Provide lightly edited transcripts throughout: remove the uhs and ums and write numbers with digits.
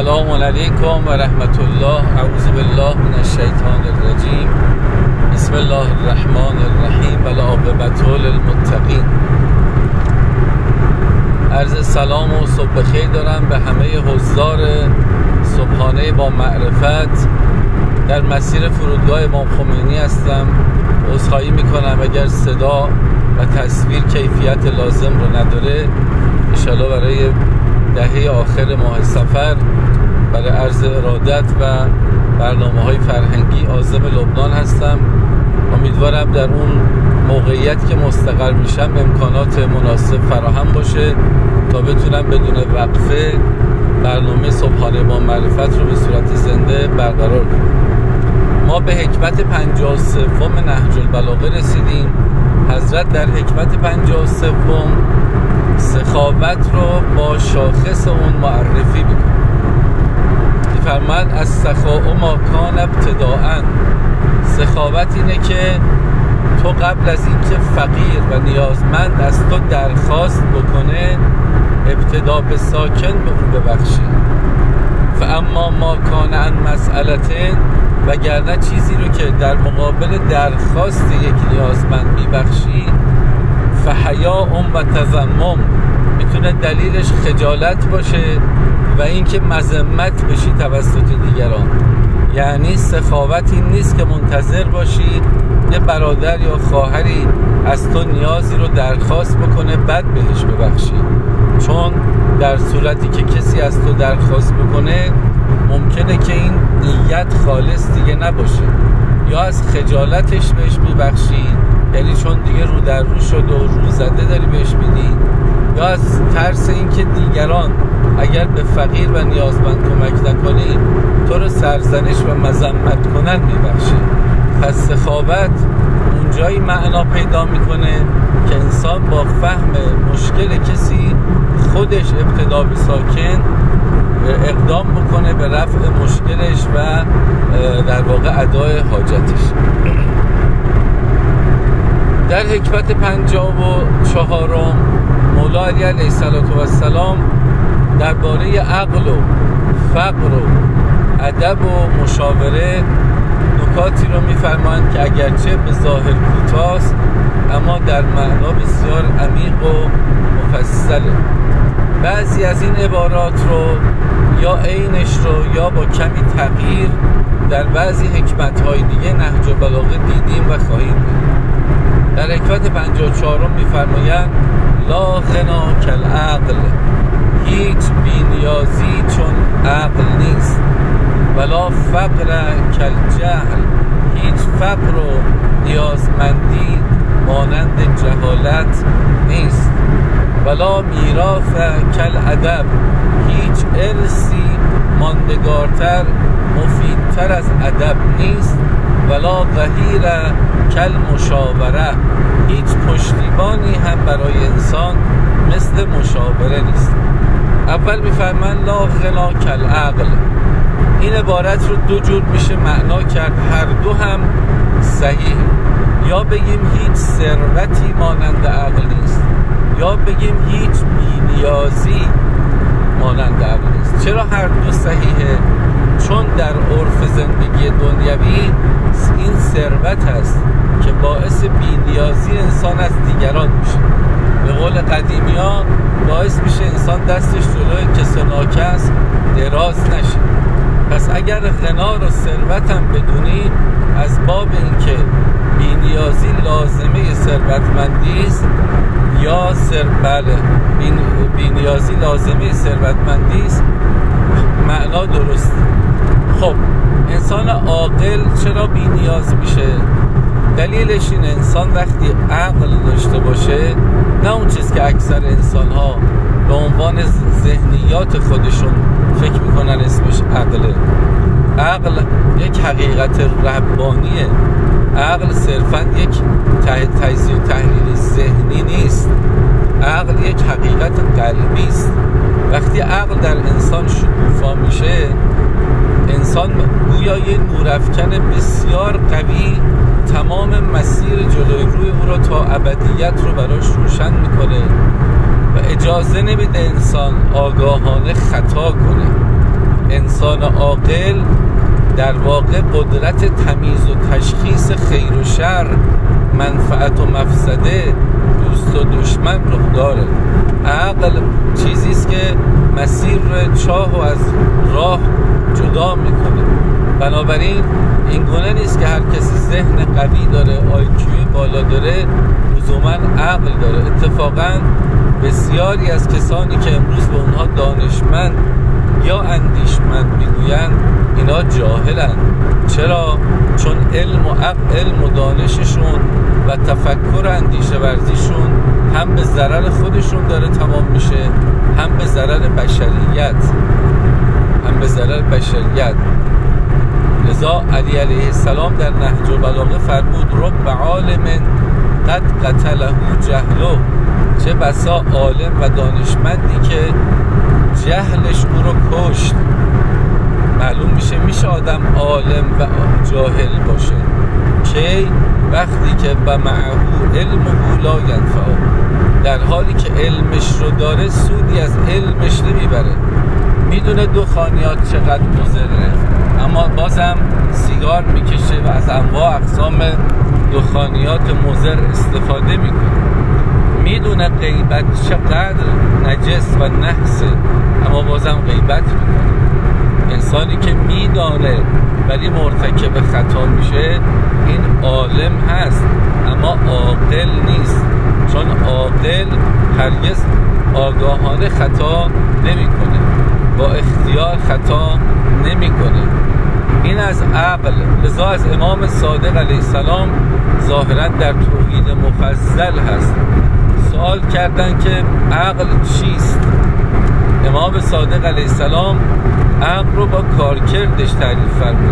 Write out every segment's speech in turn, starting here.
السلام علیکم و رحمت الله. اعوذ بالله من الشیطان الرجیم. بسم الله الرحمن الرحیم و العاقبة للمتقین. عرض سلام و صبح بخیر دارم به همه حضار صبحانه با معرفت. در مسیر فرودگاه امام خمینی هستم. عذرخواهی میکنم اگر صدا و تصویر کیفیت لازم رو نداره. انشاءالله برای دهه آخر ماه سفر برای عرض ارادت و برنامه‌های فرهنگی عازم لبنان هستم. امیدوارم در اون موقعیت که مستقر میشم امکانات مناسب فراهم باشه تا بتونم بدون وقفه برنامه صبحانه با معرفت رو به صورت زنده برقرار کنم. ما به حکمت 53 نهج البلاغه رسیدیم. حضرت در حکمت 53 سخاوت رو با شاخص اون معرفی میکنه. فرمود از سخاء ما کان ابتداءً. سخاوت اینه که تو قبل از اینکه فقیر و نیازمند از تو درخواست بکنه ابتدا به ساکن به اون ببخشی. فاما ما کان عن مسئلتین، وگرنه چیزی رو که در مقابل درخواست یک نیازمند میبخشی فحیاء و تذمم، میتونه دلیلش خجالت باشه و اینکه مذمت بشی توسط دیگران. یعنی سخاوت این نیست که منتظر باشی یه برادر یا خواهری از تو نیازی رو درخواست بکنه بعد بهش ببخشی، چون در صورتی که کسی از تو درخواست بکنه ممکنه که این نیت خالص دیگه نباشه، یا از خجالتش بهش میبخشی، یعنی چون دیگه رو در رو شد و رو زده داری بهش میدی، یا از ترس این که دیگران اگر به فقیر و نیازمند کمک نکنی تو رو سرزنش و مذمت کنن میبخشی. پس سخاوت اونجایی معنا پیدا میکنه که انسان با فهم مشکل کسی خودش ابتدا به ساکن اقدام بکنه به رفع مشکلش و در واقع ادای حاجتش. در حکمت 54 مولا علی علیه السلام درباره عقل و فقر و ادب و مشاوره نکاتی رو میفرمایند که اگرچه به ظاهر کوتاست اما در معنا بسیار عمیق و مفصله. بعضی از این عبارات رو یا عینش رو یا با کمی تغییر در بعضی حکمت‌های دیگه نهج البلاغه دیدیم و خواهیم دید. در حکمت 54 میفرمایند لا غنا کالعقل، هیچ بی‌نیازی چون عقل نیست، ولا فقر کالجهل، هیچ فقر و نیازمندی مانند جهالت نیست، ولا میراث کالادب، هیچ ارثی ماندگارتر مفیدتر از ادب نیست، ولا ظهیر کالمشاوره، هیچ پشتیبانی هم برای انسان مثل مشاوره نیست. اول میفرمان لا غنا کالعقل. این عبارت رو دو جور میشه معنا کرد، هر دو هم صحیح. یا بگیم هیچ ثروتی مانند عقل نیست، یا بگیم هیچ بی‌نیازی مانند عقل نیست. چرا هر دو صحیحه؟ چون در عرف زندگی دنیوی این ثروت هست که باعث بی‌نیازی انسان از دیگران میشه. به قول قدیمی‌ها باعث میشه انسان دستش جلوی کس و ناکس دراز نشه. پس اگر غنا رو ثروت هم بدونی از باب اینکه بی‌نیازی لازمه ثروتمندی است، یا بی‌نیازی لازمه ثروتمندی است، معنا درست. خب انسان عاقل چرا بی‌نیاز میشه؟ دلیلش این انسان وقتی عقل داشته باشه، نه اون چیز که اکثر انسان ها به عنوان ذهنیات خودشون فکر میکنن اسمش عقله. عقل یک حقیقت ربانیه. عقل صرفا یک تجزیه و تحلیل ذهنی نیست. عقل یک حقیقت قلبی است. وقتی عقل در انسان شکوفا میشه، انسان گویا یه نورافکن بسیار قوی تمام مسیر جلوی روی او را تا ابدیت رو براش روشن میکنه و اجازه نمیده انسان آگاهانه خطا کنه. انسان عاقل در واقع قدرت تمیز و تشخیص خیر و شر، منفعت و مفسده، دوست و دشمن رو داره. عقل چیزی است که مسیر رو چاه و از راه جدا میکنه. بنابراین این گونه نیست که هر کسی ذهن قوی داره، آیکیو بالا داره، لزوما عقل داره. اتفاقا بسیاری از کسانی که امروز به اونها دانشمند یا اندیشمند میگویند اینا جاهلن. چرا؟ چون علم و دانششون و تفکر و اندیشه ورزیشون هم به ضرر خودشون داره تمام میشه، هم به ضرر بشریت. لذا علی علیه السلام در نهج البلاغه فرمود رب عالم قد قتله جهله، چه بسا عالم و دانشمندی که جهلش او رو کشت. معلوم میشه آدم عالم و جاهل باشه که وقتی که و معه علمه لا ینفعه، در حالی که علمش رو داره سودی از علمش نمیبره. میدونه دخانیات چقدر مضره، اما بازم سیگار میکشه و از انواع اقسام دخانیات مضر استفاده میکنه. میدونه غیبت چقدر نجس و نحسه، اما بازم غیبت میکنه. انسانی که میدانه ولی مرتکب خطا میشه، این عالم هست اما عاقل نیست، چون عاقل هرگز آگاهانه خطا نمیکنه، با اختیار خطا نمیکنه. این از عقل. لذا از امام صادق علیه السلام ظاهرا در توحید مفضل هست. سوال کردن که عقل چیست؟ امام صادق علیه السلام عقل رو با کارکردش تعریف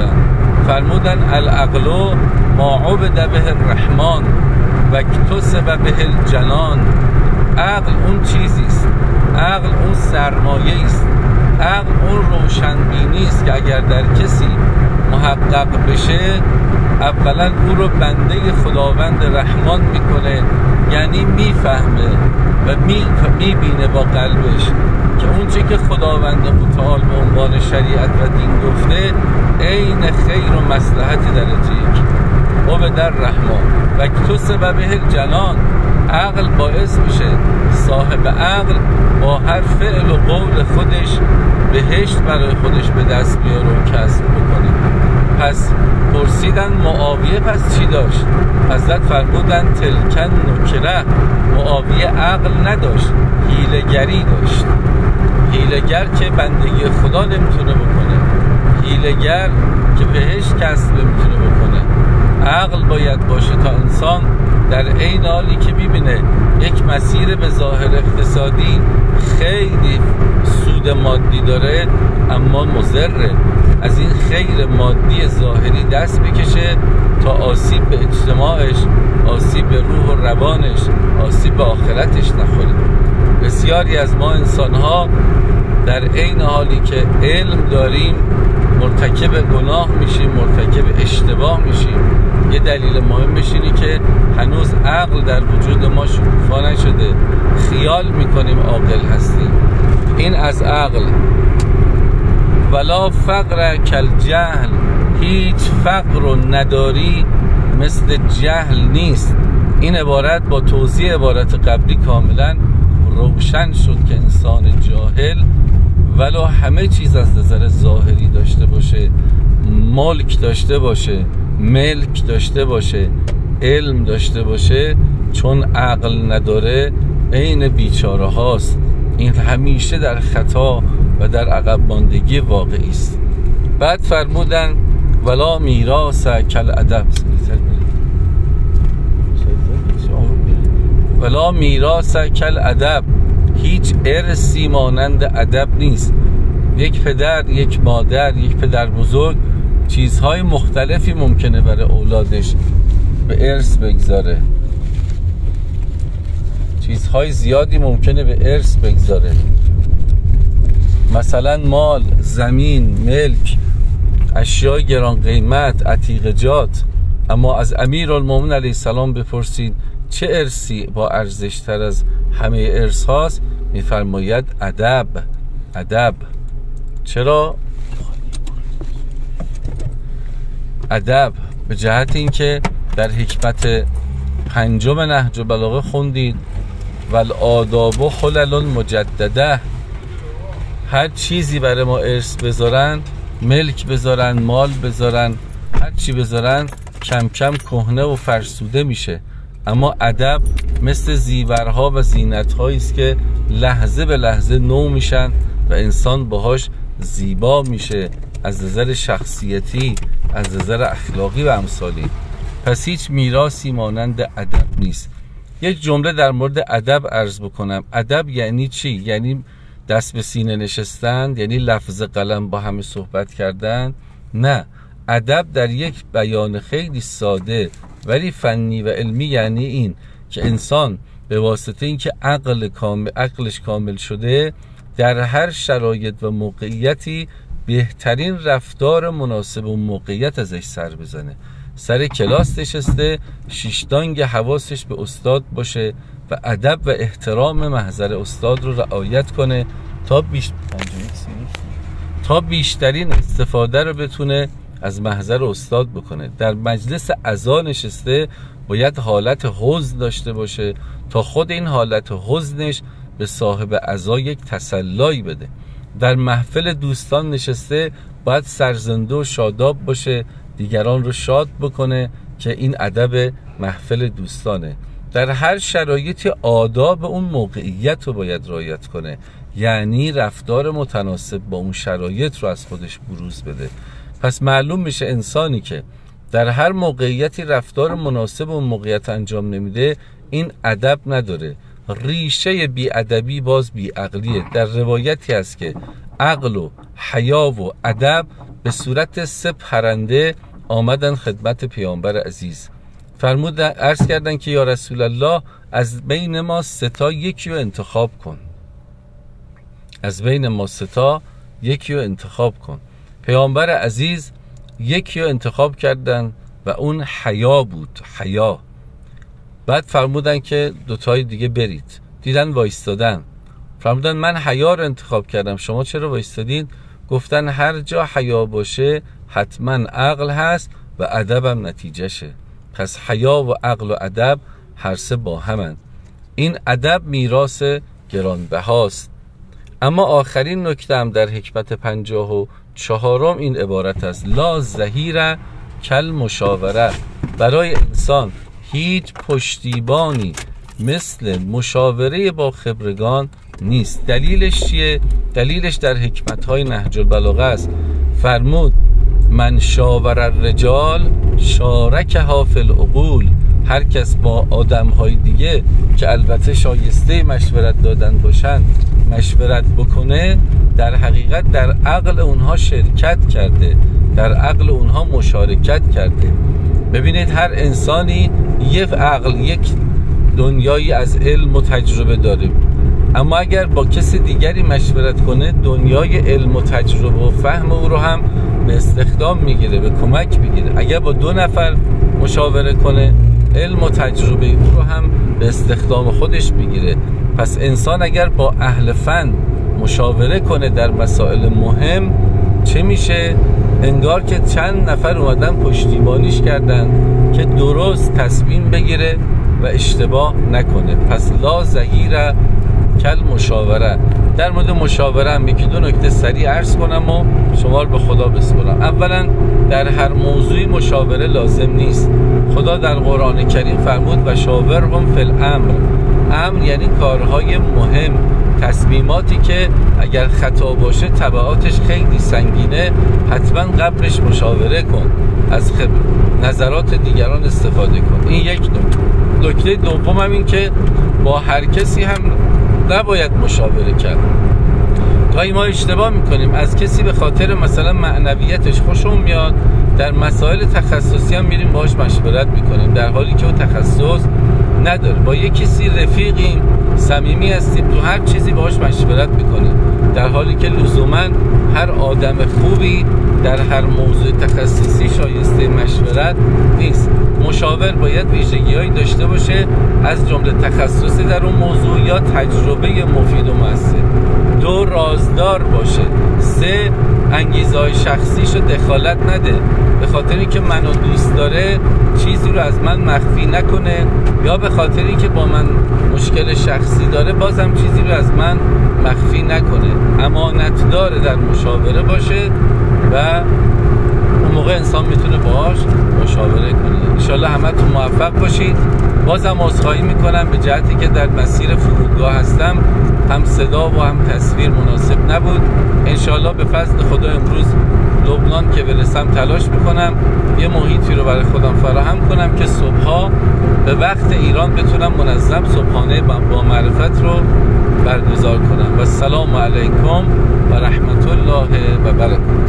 فرمودن العقل ما عبد به الرحمن و اکتسب به الجنان. عقل اون چیزیست، عقل اون سرمایه است، عقل اون روشنبینی است که اگر در کسی محقق بشه اولا او رو بنده خداوند رحمان میکنه، یعنی میفهمه و میبینه با قلبش که اون چی که خداوند متعال به عنوان شریعت و دین گفته عین خیر و مصلحت درجه یک و در رحمان و اکتسب به الجنان. عقل باعث میشه صاحب عقل با هر فعل و قول خودش بهشت برای خودش به دست بیاره و کسب بکنه. پس پرسیدن معاویه پس چی داشت؟ حضرت فرمودن تلکن نکره. معاویه عقل نداشت، حیله‌گری داشت. حیله‌گر که بندگی خدا نمیتونه بکنه، حیله‌گر که بهشت کسب میتونه بکنه. عقل باید باشه تا انسان در عین حالی که میبینه یک مسیر به ظاهر اقتصادی خیلی سود مادی داره اما مضره، از این خیر مادی ظاهری دست بکشه تا آسیب به اجتماعش، آسیب به روح و روانش، آسیب به آخرتش نخوره. بسیاری از ما انسان‌ها در عین حالی که علم داریم مرتکب گناه میشیم، مرتکب اشتباه میشیم. یه دلیل مهمش اینه که هنوز عقل در وجود ما شکوفا نشده، خیال میکنیم عاقل هستیم. این از عقل. ولا فقر کالجهل، هیچ فقر و نداری مثل جهل نیست. این عبارت با توضیح عبارت قبلی کاملا روشن شد که انسان جاهل ولو همه چیز از نظر ظاهری داشته باشه، ملک داشته باشه، ملک داشته باشه، علم داشته باشه، چون عقل نداره عین بیچاره هاست. این همیشه در خطا و در عقب ماندگی واقعی است. بعد فرمودن ولا میراث کالادب، ولا میراث کالادب، هیچ ارثی مانند ادب نیست. یک پدر، یک مادر، یک پدر بزرگ چیزهای مختلفی ممکنه برای اولادش به ارث بگذاره، چیزهای زیادی ممکنه به ارث بگذاره، مثلا مال، زمین، ملک، اشیاء گران قیمت، عتیقجات. اما از امیرالمومنین علیه السلام بپرسید چه ارثی با ارزش تر از همه ارث هاست؟ میفرماید ادب. ادب. چرا؟ ادب به جهت اینکه در حکمت 5 نهج البلاغه خوندید والآداب خلل مجدده، هر چیزی برای ما ارث بذارن، ملک بذارن، مال بذارن، هر چی بذارن کم کم کهنه و فرسوده میشه. اما ادب مثل زیورها و زینت‌هایی است که لحظه به لحظه نو میشن و انسان باهاش زیبا میشه از نظر شخصیتی، از نظر اخلاقی و امثالی. پس هیچ میراثی مانند ادب نیست. یک جمله در مورد ادب عرض بکنم. ادب یعنی چی؟ یعنی دست به سینه نشستن؟ یعنی لفظ قلم با همه صحبت کردن؟ نه، ادب در یک بیان خیلی ساده ولی فنی و علمی یعنی این که انسان به واسطه اینکه عقلش کامل شده در هر شرایط و موقعیتی بهترین رفتار مناسب و موقعیت ازش سر بزنه. سر کلاس نشسته، شیشتانگ حواسش به استاد باشه و ادب و احترام محضر استاد رو رعایت کنه تا بیشترین استفاده رو بتونه از محضر استاد بکنه. در مجلس عزا نشسته باید حالت حزن داشته باشه تا خود این حالت حزنش به صاحب عزا یک تسلایی بده. در محفل دوستان نشسته باید سرزنده و شاداب باشه، دیگران رو شاد بکنه که این ادب محفل دوستانه. در هر شرایطی آداب اون موقعیت رو باید رعایت کنه، یعنی رفتار متناسب با اون شرایط رو از خودش بروز بده. پس معلوم میشه انسانی که در هر موقعیتی رفتار مناسب اون موقعیت انجام نمیده این ادب نداره. ریشه بی‌ادبی باز بی‌عقلیه. در روایتی هست که عقل و حیا و ادب به صورت 3 پرنده آمدن خدمت پیامبر عزیز. فرمود عرض کردن که یا رسول الله از بین ما 3 تا یکی رو انتخاب کن. از بین ما 3 تا یکی رو انتخاب کن. پیامبر عزیز یکی رو انتخاب کردن و اون حیا بود، حیا. بعد فرمودن که 2 تای دیگه برید. دیدن وایستادن. فرمودن من حیا رو انتخاب کردم، شما چرا وایستادین؟ گفتن هر جا حیا باشه حتما عقل هست و ادب هم نتیجهشه. پس حیا و عقل و ادب هر 3 با همن. این ادب میراث گرانبهاست. اما آخرین نکته هم در حکمت 54 این عبارت است: لا ظهیر کل مشاوره. برای انسان هیچ پشتیبانی مثل مشاوره با خبرگان نیست. دلیلش چیه؟ دلیلش در حکمت‌های نهج البلاغه است. فرمود من شاور الرجال شارکها فی العقول. هر کس با آدم‌های دیگه که البته شایسته مشورت دادن باشن مشورت بکنه، در حقیقت در عقل اونها شرکت کرده، در عقل اونها مشارکت کرده. ببینید هر انسانی یک عقل، یک دنیایی از علم و تجربه داره، اما اگر با کسی دیگری مشورت کنه دنیای علم و تجربه و فهم او رو هم به استخدام میگیره، به کمک میگیره. اگر با 2 نفر مشاوره کنه علم و تجربه او رو هم به استخدام خودش میگیره. پس انسان اگر با اهل فن مشاوره کنه در مسائل مهم چه میشه؟ انگار که چند نفر اومدن پشتیبانیش کردن که درست تصمیم بگیره و اشتباه نکنه. پس لا ظهیر کل مشاوره. در مورد مشاوره هم 1-2 نکته سریع عرض کنم و شما رو به خدا بسپارم. اولا در هر موضوعی مشاوره لازم نیست. خدا در قرآن کریم فرمود و شاورهم فی الامر. امر یعنی کارهای مهم، تصمیماتی که اگر خطا باشه تبعاتش خیلی سنگینه، حتما قبلش مشاوره کن، از نظرات دیگران استفاده کن. این یک نکته. نکته دوم هم این که با هر کسی هم نباید مشاوره کرد. گاهی ما اشتباه میکنیم، از کسی به خاطر مثلا معنویتش خوشمون میاد، در مسائل تخصصی هم میریم باهاش مشورت میکنیم در حالی که اون تخصص نداره. با یک کسی رفیقیم، صمیمی هستیم، تو هر چیزی باهاش مشورت میکنیم در حالی که لزوما هر آدم خوبی در هر موضوع تخصصی شایسته مشورت نیست. مشاور باید ویژگی‌هایی داشته باشه از جمله تخصصی در اون موضوع یا تجربه مفید و مؤثر. 2 رازدار باشه، 3 انگیزه‌های شخصیشو دخالت نده، به خاطر اینکه منو دوست داره چیزی رو از من مخفی نکنه، یا به خاطر اینکه با من مشکل شخصی داره بازم چیزی رو از من مخفی نکنه. امانت داره در مشاوره باشه و اون موقع انسان میتونه باهاش مشاوره کنه. انشالله همه تو موفق باشید. بازم عذرخواهی میکنم به جهتی که در مسیر فرودگاه هستم، هم صدا و هم تصویر مناسب نبود. انشالله به فضل خدا امروز لبنان که برسم تلاش میکنم یه محیطی رو برای خودم فراهم کنم که صبحها به وقت ایران بتونم منظم صبحانه با معرفت رو برگزار کنم. و السلام علیکم و رحمت الله و برکاته.